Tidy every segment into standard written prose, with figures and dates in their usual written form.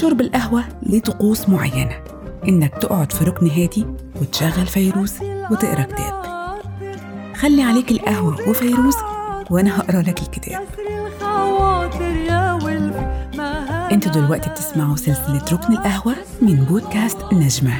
شرب القهوة ليه طقوس معينة، إنك تقعد في ركن هادي وتشغل فيروز وتقرأ كتاب. خلي عليك القهوة وفيروز وأنا هقرأ لك الكتاب. انتوا دلوقتي بتسمعوا سلسلة ركن القهوة من بودكاست نجمة.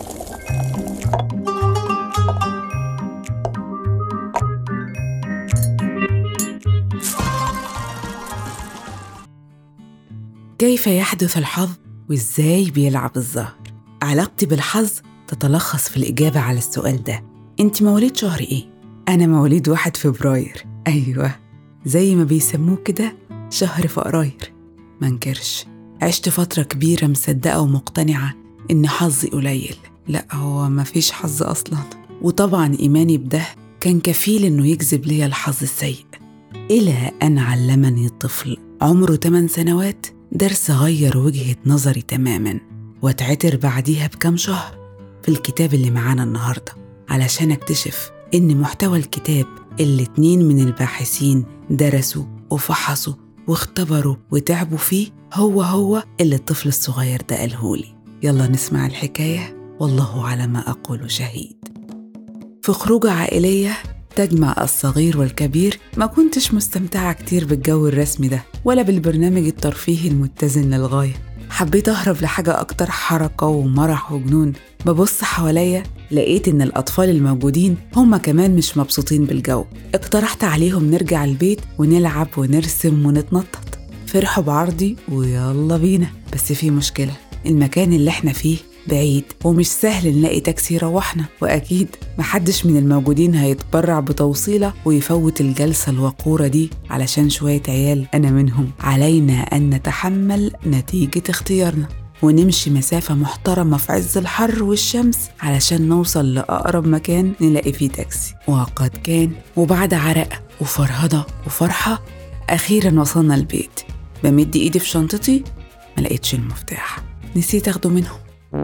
كيف يحدث الحظ وإزاي بيلعب الزهر؟ علاقتي بالحظ تتلخص في الإجابة على السؤال ده. انت مواليد شهر ايه؟ أنا مواليد 1 فبراير. أيوة، زي ما بيسموه كده شهر فقراير. منكرش، عشت فترة كبيرة مصدقة ومقتنعة إن حظي قليل. لا، هو ما فيش حظ أصلاً. وطبعاً إيماني بده كان كفيل إنه يجذب لي الحظ السيء، إلى أن علمني الطفل عمره 8 سنوات درس غير وجهة نظري تماماً، واتعتر بعديها بكم شهر في الكتاب اللي معانا النهاردة، علشان اكتشف إن محتوى الكتاب اللي 2 من الباحثين درسوا وفحصوا واختبروا وتعبوا فيه هو اللي الطفل الصغير ده قالهولي. يلا نسمع الحكاية، والله على ما أقول شهيد. في خروجة عائلية تجمع الصغير والكبير، ما كنتش مستمتعة كتير بالجو الرسمي ده ولا بالبرنامج الترفيهي المتزن للغاية. حبيت أهرب لحاجة أكتر حركة ومرح وجنون. ببص حواليا لقيت إن الأطفال الموجودين هم كمان مش مبسوطين بالجو. اقترحت عليهم نرجع البيت ونلعب ونرسم ونتنطط. فرحوا بعرضي ويلا بينا، بس في مشكلة، المكان اللي احنا فيه بعيد ومش سهل نلاقي تاكسي يروحنا، وأكيد محدش من الموجودين هيتبرع بتوصيلة ويفوت الجلسة الوقورة دي علشان شوية عيال أنا منهم. علينا أن نتحمل نتيجة اختيارنا ونمشي مسافة محترمة في عز الحر والشمس علشان نوصل لأقرب مكان نلاقي فيه تاكسي. وقد كان، وبعد عرق وفرهضة وفرحة أخيراً وصلنا البيت. بمد إيدي في شنطتي ما لقيتش المفتاح، نسيت أخده منهم.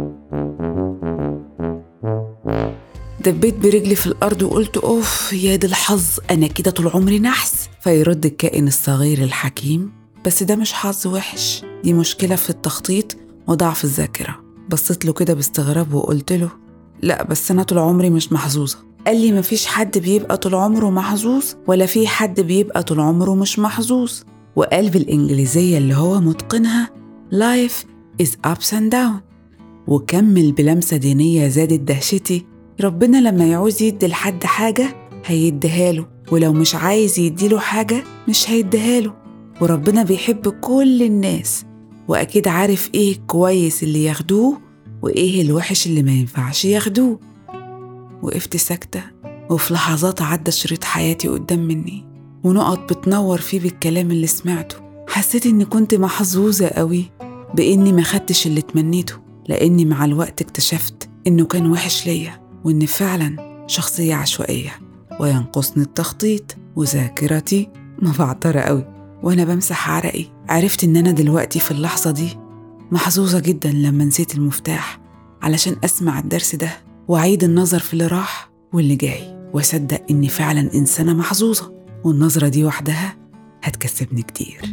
دبيت برجلي في الأرض وقلت أوف يا دي الحظ، أنا كده طول عمري نحس. فيرد الكائن الصغير الحكيم، بس ده مش حظ وحش، دي مشكلة في التخطيط وضعف الذاكرة. بصيت له كده باستغراب وقلت له لا، بس أنا طول عمري مش محظوظة. قال لي مفيش حد بيبقى طول عمره محظوظ، ولا في حد بيبقى طول عمره مش محظوظ. وقال بالإنجليزية اللي هو متقنها life is ups and down. وكمل بلمسة دينية زادت دهشتي، ربنا لما يعوز يدي لحد حاجة هيديها له، ولو مش عايز يديله حاجة مش هيديها له. وربنا بيحب كل الناس، وأكيد عارف إيه كويس اللي ياخدوه وإيه الوحش اللي ما ينفعش ياخدوه. وقفت ساكتة، وفي لحظات عدى شريط حياتي قدام مني ونقط بتنور فيه بالكلام اللي سمعته. حسيت إني كنت محظوظة قوي بإني ما خدتش اللي تمنيته، لأني مع الوقت اكتشفت إنه كان وحش ليا، وإن فعلا شخصية عشوائية وينقصني التخطيط وذاكرتي مبعترة قوي. وأنا بمسح عرقي عرفت إن أنا دلوقتي في اللحظة دي محظوظة جدا لما نسيت المفتاح علشان أسمع الدرس ده وأعيد النظر في اللي راح واللي جاي، وأصدق إني فعلا إنسانة محظوظة، والنظرة دي وحدها هتكسبني كتير.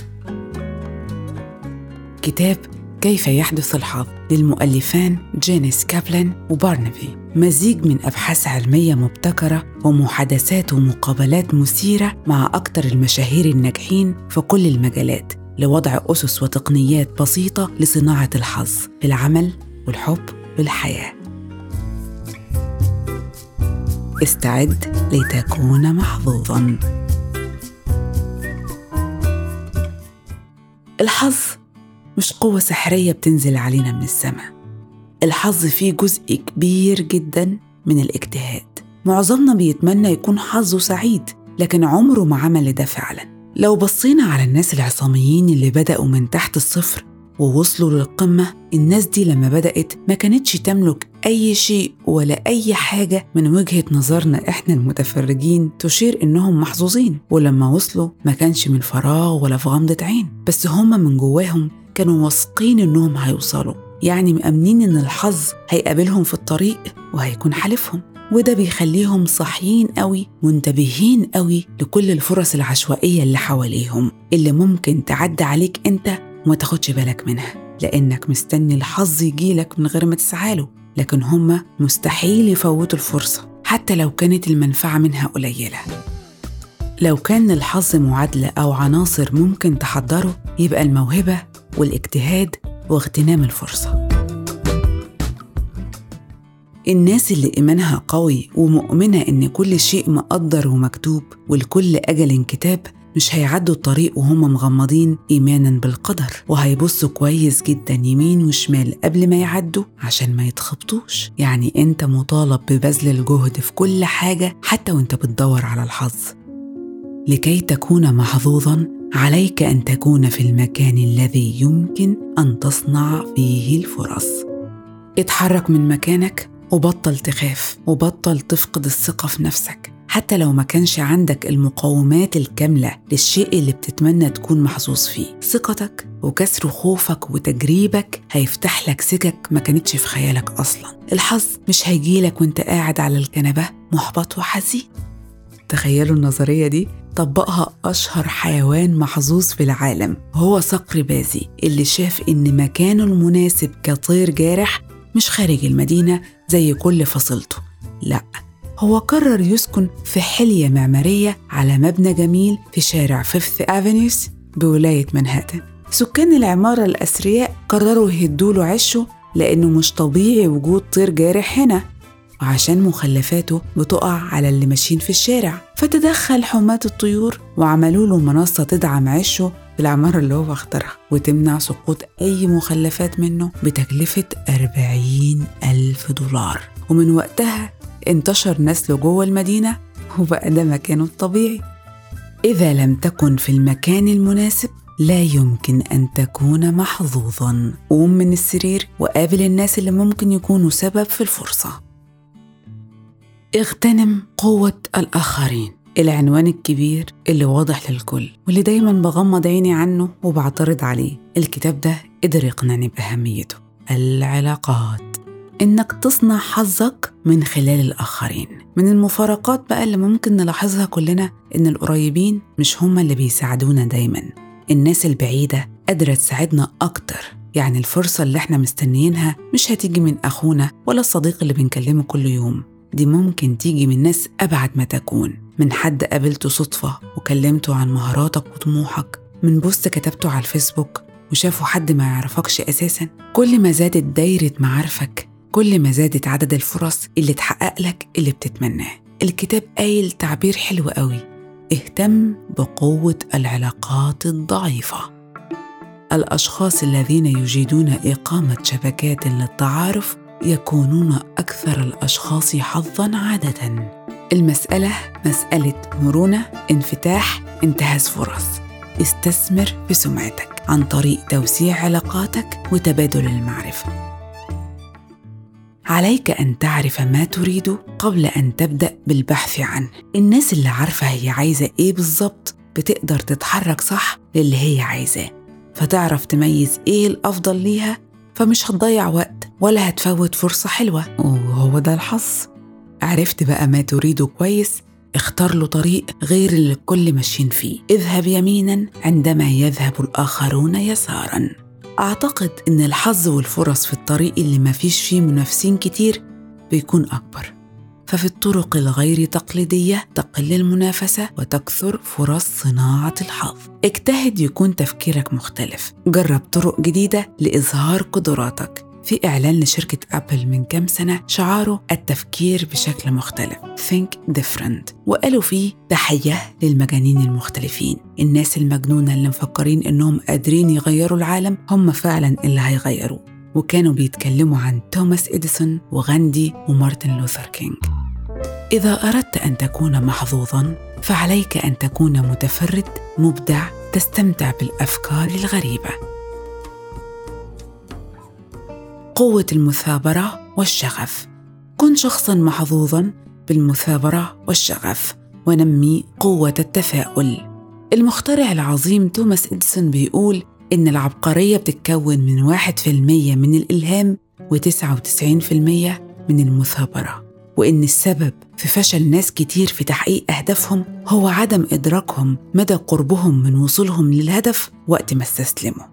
كتاب كيف يحدث الحظ للمؤلفان جينيس كابلان وبارنابي، مزيج من أبحاث علمية مبتكرة ومحادثات ومقابلات مثيرة مع أكثر المشاهير الناجحين في كل المجالات، لوضع أسس وتقنيات بسيطة لصناعة الحظ في العمل والحب والحياة. استعد لتكون محظوظاً. الحظ مش قوة سحرية بتنزل علينا من السماء. الحظ فيه جزء كبير جدا من الاجتهاد. معظمنا بيتمنى يكون حظه سعيد، لكن عمره ما عمل ده فعلا. لو بصينا على الناس العصاميين اللي بدأوا من تحت الصفر ووصلوا للقمة، الناس دي لما بدأت ما كانتش تملك أي شيء ولا أي حاجة من وجهة نظرنا إحنا المتفرجين تشير إنهم محظوظين، ولما وصلوا ما كانش من فراغ ولا في غمضة عين، بس هم من جواهم كانوا واثقين إنهم هيوصلوا، يعني مأمنين إن الحظ هيقابلهم في الطريق وهيكون حلفهم. وده بيخليهم صاحيين قوي، منتبهين قوي لكل الفرص العشوائية اللي حواليهم اللي ممكن تعدي عليك أنت وما تاخدش بالك منها. لأنك مستني الحظ يجيلك من غير ما تسعاله، لكن هما مستحيل يفوتوا الفرصة حتى لو كانت المنفعة منها قليلة. لو كان الحظ معادلة أو عناصر ممكن تحضره، يبقى الموهبة والاجتهاد واغتنام الفرصة. الناس اللي إيمانها قوي ومؤمنة إن كل شيء مقدر ومكتوب والكل أجل كتاب، مش هيعدوا الطريق وهم مغمضين إيماناً بالقدر، وهيبصوا كويس جداً يمين وشمال قبل ما يعدوا عشان ما يتخبطوش. يعني أنت مطالب ببذل الجهد في كل حاجة حتى وأنت بتدور على الحظ. لكي تكون محظوظاً عليك أن تكون في المكان الذي يمكن أن تصنع فيه الفرص. اتحرك من مكانك وبطل تخاف وبطل تفقد الثقة في نفسك، حتى لو ما كانش عندك المقومات الكاملة للشيء اللي بتتمنى تكون محظوظ فيه. ثقتك وكسر خوفك وتجريبك هيفتح لك سكك ما كانتش في خيالك أصلا. الحظ مش هيجيلك وانت قاعد على الكنبة محبط وحزين. تخيلوا النظرية دي طبقها أشهر حيوان محظوظ في العالم، هو صقر بازي، اللي شاف إن مكانه المناسب كطير جارح مش خارج المدينة زي كل فصيلته، لأ، هو قرر يسكن في حلية معمارية على مبنى جميل في شارع فيفث أفنيوز بولاية منهاتن. سكان العمارة الأثرياء قرروا يهدوله عشه لأنه مش طبيعي وجود طير جارح هنا، وعشان مخلفاته بتقع على اللي ماشيين في الشارع. فتدخل حماة الطيور وعملوا له منصة تدعم عشه في العمارة اللي هو اختارها وتمنع سقوط أي مخلفات منه بتكلفة 40,000 دولار. ومن وقتها انتشر نسله جوه المدينة وبقى ده مكانه الطبيعي. إذا لم تكن في المكان المناسب لا يمكن أن تكون محظوظاً. قوم من السرير وقابل الناس اللي ممكن يكونوا سبب في الفرصة. اغتنم قوة الآخرين، العنوان الكبير اللي واضح للكل واللي دايماً بغمض عيني عنه وبعترض عليه. الكتاب ده قدر يقنعني بأهميته. العلاقات، إنك تصنع حظك من خلال الآخرين. من المفارقات بقى اللي ممكن نلاحظها كلنا إن القريبين مش هم اللي بيساعدونا دايماً، الناس البعيدة قادرة تساعدنا أكتر. يعني الفرصة اللي احنا مستنيينها مش هتيجي من أخونا ولا الصديق اللي بنكلمه كل يوم، دي ممكن تيجي من ناس أبعد ما تكون، من حد قابلته صدفة وكلمته عن مهاراتك وطموحك، من بوست كتبته على الفيسبوك وشافه حد ما يعرفكش أساساً. كل ما زادت دايرة معارفك كل ما زادت عدد الفرص اللي تحقق لك اللي بتتمناه. الكتاب قايل تعبير حلو قوي: اهتم بقوة العلاقات الضعيفة. الأشخاص الذين يجيدون إقامة شبكات للتعارف يكونون أكثر الأشخاص حظاً عادة. المسألة مسألة مرونة، انفتاح، انتهاز فرص. استثمر في سمعتك عن طريق توسيع علاقاتك وتبادل المعرفة. عليك أن تعرف ما تريد قبل أن تبدأ بالبحث عنه. الناس اللي عارفة هي عايزة إيه بالظبط بتقدر تتحرك صح للي هي عايزاه، فتعرف تميز إيه الأفضل ليها، فمش هتضيع وقت ولا هتفوت فرصة حلوة. وهو ده الحظ. عرفت بقى ما تريده كويس، اختار له طريق غير اللي الكل ماشيين فيه. اذهب يميناً عندما يذهب الآخرون يساراً. أعتقد إن الحظ والفرص في الطريق اللي ما فيش فيه منافسين كتير بيكون أكبر، ففي الطرق الغير تقليدية تقل المنافسة وتكثر فرص صناعة الحظ. اجتهد يكون تفكيرك مختلف، جرب طرق جديدة لإظهار قدراتك. في إعلان لشركة أبل من كام سنة شعاره التفكير بشكل مختلف، Think Different، وقالوا فيه تحية للمجانين المختلفين. الناس المجنونة اللي مفكرين إنهم قادرين يغيروا العالم هم فعلا اللي هيغيروه. وكانوا بيتكلموا عن توماس إديسون وغاندي ومارتن لوثر كينج. إذا أردت أن تكون محظوظاً فعليك أن تكون متفرد مبدع تستمتع بالأفكار الغريبة. قوة المثابرة والشغف. كن شخصاً محظوظاً بالمثابرة والشغف ونمي قوة التفاؤل. المخترع العظيم توماس إديسون بيقول إن العبقرية بتتكون من 1% من الإلهام و99% من المثابرة، وإن السبب في فشل ناس كتير في تحقيق أهدافهم هو عدم إدراكهم مدى قربهم من وصولهم للهدف وقت ما استسلموا.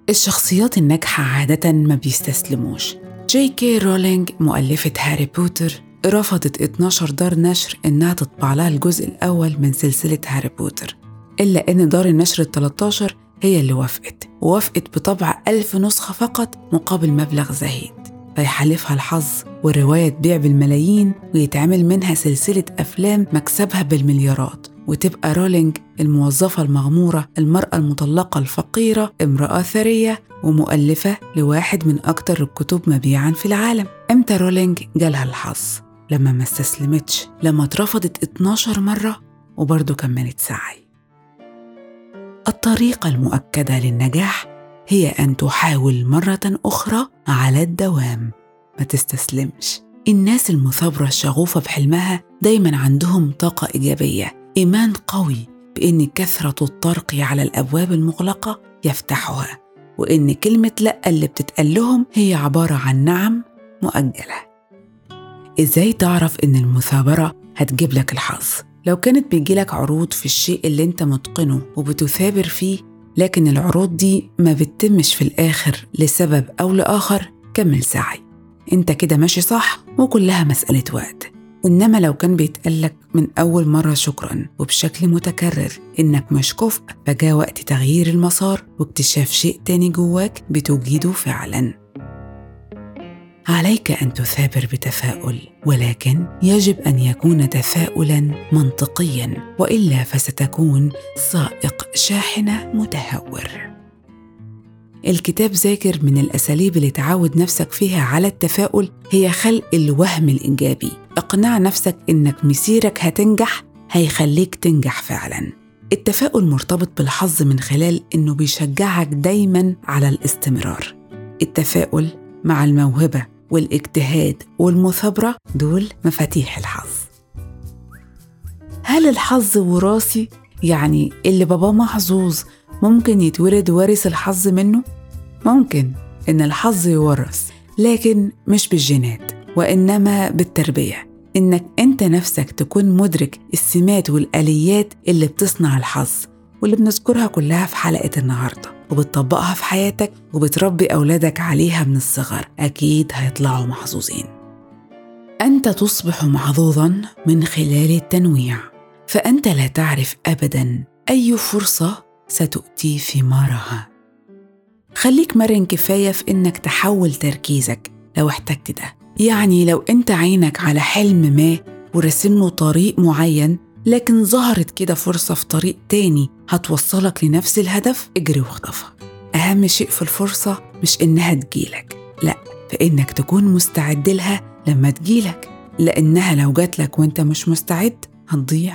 الشخصيات الناجحة عادة ما بيستسلموش. جي كي رولينج مؤلفة هاري بوتر رفضت 12 دار نشر إنها تطبع لها الجزء الأول من سلسلة هاري بوتر، إلا إن دار النشر 13 هي اللي وافقت بطبع 1000 نسخة فقط مقابل مبلغ زهيد. فيحالفها الحظ والرواية تبيع بالملايين ويتعمل منها سلسلة أفلام مكسبها بالمليارات، وتبقى رولينج الموظفة المغمورة، المرأة المطلقة الفقيرة، امرأة ثرية ومؤلفة لواحد من أكتر الكتب مبيعاً في العالم. امتى رولينج جالها الحظ؟ لما ما استسلمتش، لما اترفضت 12 مرة وبرضه كملت سعي. الطريقة المؤكدة للنجاح هي أن تحاول مرة أخرى على الدوام، ما تستسلمش. الناس المثابرة الشغوفة بحلمها دايماً عندهم طاقة إيجابية، إيمان قوي بأن كثرة الطرق على الأبواب المغلقة يفتحها، وإن كلمة لأ اللي بتتقال لهم هي عبارة عن نعم مؤجلة. إزاي تعرف إن المثابرة هتجيب لك الحظ؟ لو كانت بيجيلك عروض في الشيء اللي انت متقنه وبتثابر فيه، لكن العروض دي ما بتتمش في الآخر لسبب أو لآخر، كمل سعي، انت كده ماشي صح وكلها مسألة وقت. إنما لو كان بيتقالك من أول مرة شكراً وبشكل متكرر إنك مش كفء، فجاء وقت تغيير المسار واكتشاف شيء تاني جواك بتوجده فعلاً. عليك أن تثابر بتفاؤل، ولكن يجب أن يكون تفاؤلاً منطقياً، وإلا فستكون سائق شاحنة متهور. الكتاب ذاكر من الأساليب اللي تعود نفسك فيها على التفاؤل هي خلق الوهم الإيجابي. اقنع نفسك إنك مسيرك هتنجح، هيخليك تنجح فعلاً. التفاؤل مرتبط بالحظ من خلال إنه بيشجعك دايماً على الاستمرار. التفاؤل مع الموهبة والاجتهاد والمثابرة دول مفاتيح الحظ. هل الحظ وراثي؟ يعني اللي باباه محظوظ ممكن يتولد وارث الحظ منه؟ ممكن إن الحظ يورث، لكن مش بالجينات، وإنما بالتربية. إنك أنت نفسك تكون مدرك السمات والآليات اللي بتصنع الحظ، واللي بنذكرها كلها في حلقة النهاردة، وبتطبقها في حياتك وبتربي أولادك عليها من الصغر، أكيد هيطلعوا محظوظين. أنت تصبح محظوظاً من خلال التنويع، فأنت لا تعرف أبداً أي فرصة ستؤتي ثمارها. خليك مرن كفاية في إنك تحول تركيزك لو احتجت ده. يعني لو أنت عينك على حلم ما ورسمله طريق معين، لكن ظهرت كده فرصة في طريق تاني هتوصلك لنفس الهدف، اجري واخطفها. أهم شيء في الفرصة مش إنها تجيلك، لأ، فإنك تكون مستعد لها لما تجيلك، لأنها لو جاتلك وإنت مش مستعد هتضيع.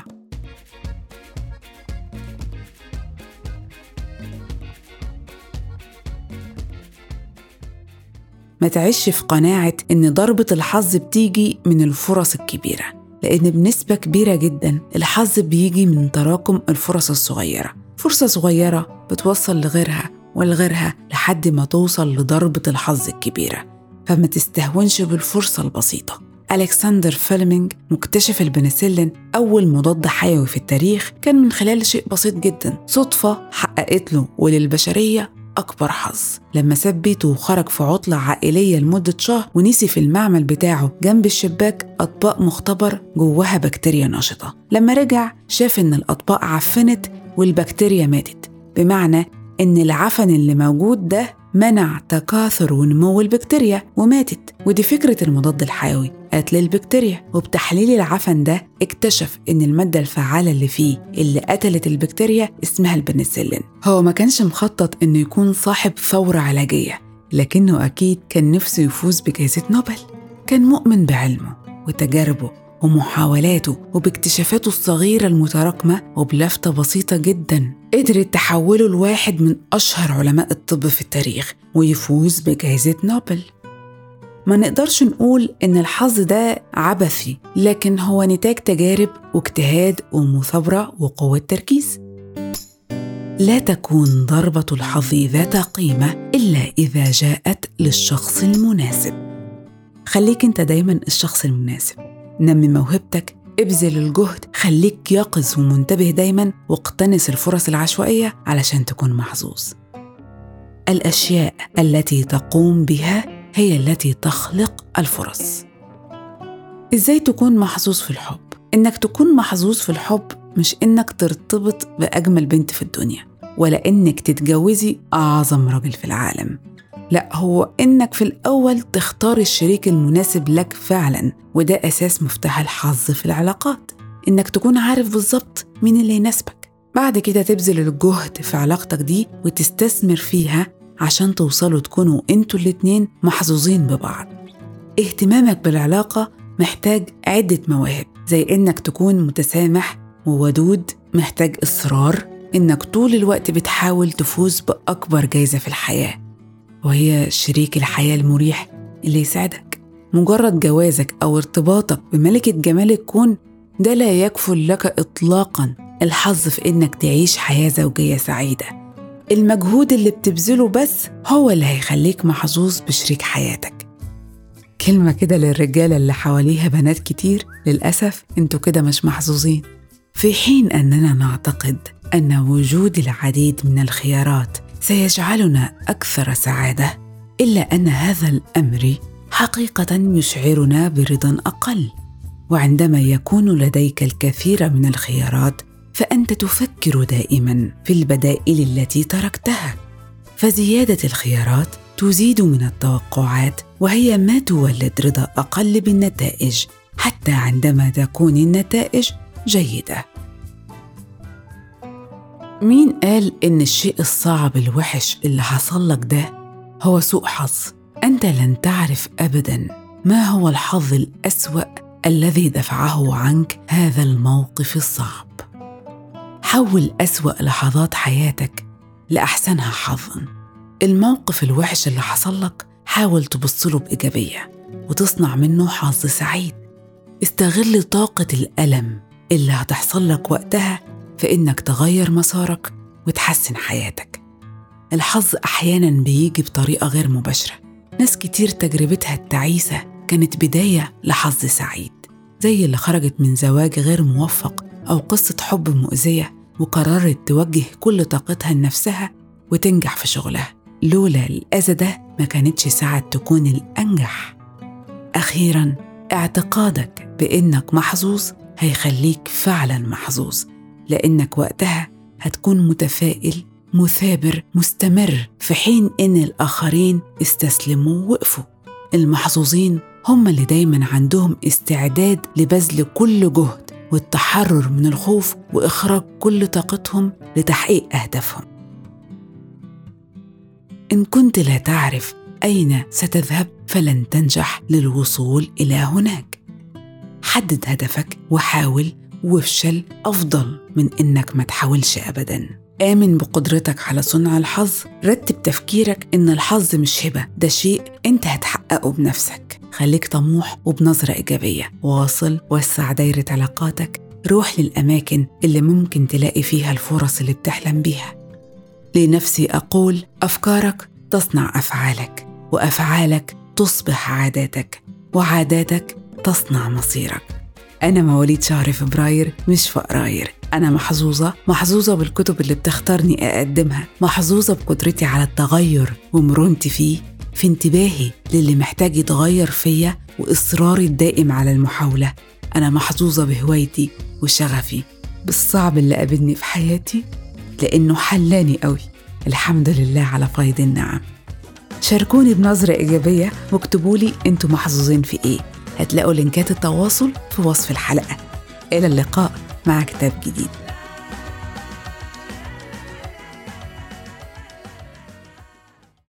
ما تعيش في قناعة إن ضربة الحظ بتيجي من الفرص الكبيرة، لأن بنسبة كبيرة جداً الحظ بيجي من تراكم الفرص الصغيرة. فرصة صغيرة بتوصل لغيرها ولغيرها لحد ما توصل لضربة الحظ الكبيرة، فما تستهونش بالفرصة البسيطة. ألكسندر فليمنج مكتشف البنسلين، أول مضاد حيوي في التاريخ، كان من خلال شيء بسيط جداً، صدفة حققت له وللبشرية أكبر حظ. لما ساب بيته وخرج في عطلة عائلية لمدة شهر، ونسي في المعمل بتاعه جنب الشباك أطباق مختبر جواها بكتيريا نشطة. لما رجع شاف إن الأطباق عفنت والبكتيريا ماتت، بمعنى إن العفن اللي موجود ده منع تكاثر ونمو البكتيريا وماتت. ودي فكرة المضاد الحيوي، قتل البكتيريا. وبتحليل العفن ده اكتشف إن المادة الفعالة اللي فيه اللي قتلت البكتيريا اسمها البنسلين. هو ما كانش مخطط إنه يكون صاحب ثورة علاجية، لكنه أكيد كان نفسه يفوز بجائزة نوبل. كان مؤمن بعلمه وتجاربه ومحاولاته وباكتشافاته الصغيرة المتراكمة، وبلفتة بسيطة جداً قدرت تحوله لواحد من أشهر علماء الطب في التاريخ ويفوز بجائزة نوبل. ما نقدرش نقول إن الحظ ده عبثي، لكن هو نتاج تجارب واجتهاد ومثابرة وقوة تركيز. لا تكون ضربة الحظ ذات قيمة إلا إذا جاءت للشخص المناسب. خليك أنت دايماً الشخص المناسب. نمي موهبتك، ابذل الجهد، خليك يقظ ومنتبه دايماً، واقتنص الفرص العشوائية علشان تكون محظوظ. الأشياء التي تقوم بها هي التي تخلق الفرص. إزاي تكون محظوظ في الحب؟ إنك تكون محظوظ في الحب مش إنك ترتبط بأجمل بنت في الدنيا، ولا إنك تتجوزي أعظم راجل في العالم. لا، هو إنك في الأول تختار الشريك المناسب لك فعلا، وده أساس مفتاح الحظ في العلاقات، إنك تكون عارف بالظبط مين اللي يناسبك. بعد كده تبذل الجهد في علاقتك دي وتستثمر فيها عشان توصلوا تكونوا انتوا الاتنين محظوظين ببعض. اهتمامك بالعلاقة محتاج عدة مواهب، زي إنك تكون متسامح وودود، محتاج إصرار، إنك طول الوقت بتحاول تفوز بأكبر جايزة في الحياة، وهي شريك الحياة المريح اللي يساعدك. مجرد جوازك أو ارتباطك بملكة جمال الكون ده لا يكفل لك إطلاقاً الحظ في إنك تعيش حياة زوجية سعيدة. المجهود اللي بتبذله بس هو اللي هيخليك محظوظ بشريك حياتك. كلمة كده للرجالة اللي حواليها بنات كتير، للأسف انتوا كده مش محظوظين. في حين أننا نعتقد أن وجود العديد من الخيارات سيجعلنا أكثر سعادة، إلا أن هذا الأمر حقيقة يشعرنا برضا أقل. وعندما يكون لديك الكثير من الخيارات فأنت تفكر دائما في البدائل التي تركتها، فزيادة الخيارات تزيد من التوقعات، وهي ما تولد رضا أقل بالنتائج حتى عندما تكون النتائج جيدة. مين قال إن الشيء الصعب الوحش اللي حصل لك ده هو سوء حظ؟ أنت لن تعرف أبداً ما هو الحظ الأسوأ الذي دفعه عنك هذا الموقف الصعب. حول أسوأ لحظات حياتك لأحسنها حظاً. الموقف الوحش اللي حصل لك حاول تبصله بإيجابية وتصنع منه حظ سعيد. استغل طاقة الألم اللي هتحصل لك وقتها في إنك تغير مسارك وتحسن حياتك. الحظ أحياناً بيجي بطريقة غير مباشرة. ناس كتير تجربتها التعيسة كانت بداية لحظ سعيد، زي اللي خرجت من زواج غير موفق أو قصة حب مؤذية وقررت توجه كل طاقتها لنفسها وتنجح في شغلها. لولا الأذى ده ما كانتش ساعد تكون الأنجح. أخيراً، اعتقادك بإنك محظوظ هيخليك فعلاً محظوظ، لأنك وقتها هتكون متفائل مثابر مستمر، في حين إن الآخرين استسلموا ووقفوا. المحظوظين هم اللي دايماً عندهم استعداد لبذل كل جهد والتحرر من الخوف وإخراج كل طاقتهم لتحقيق أهدافهم. إن كنت لا تعرف أين ستذهب فلن تنجح للوصول إلى هناك. حدد هدفك وحاول، وافشل أفضل من إنك ما تحاولش أبداً. آمن بقدرتك على صنع الحظ. رتب تفكيرك إن الحظ مش هبة، ده شيء أنت هتحققه بنفسك. خليك طموح وبنظرة إيجابية. واصل، وسع دايرة علاقاتك. روح للأماكن اللي ممكن تلاقي فيها الفرص اللي بتحلم بيها. لنفسي أقول: أفكارك تصنع أفعالك، وأفعالك تصبح عاداتك، وعاداتك تصنع مصيرك. أنا مواليد شهر فبراير مش فقراير. أنا محظوظة بالكتب اللي بتختارني أقدمها، محظوظة بقدرتي على التغير ومرونتي فيه، في انتباهي للي محتاج يتغير فيا وإصراري الدائم على المحاولة. أنا محظوظة بهوايتي وشغفي بالصعب اللي قابلني في حياتي، لأنه حلاني قوي. الحمد لله على فيض النعم. شاركوني بنظرة إيجابية واكتبولي أنتوا محظوظين في إيه. هتلاقوا لينكات التواصل في وصف الحلقة. إلى اللقاء مع كتاب جديد.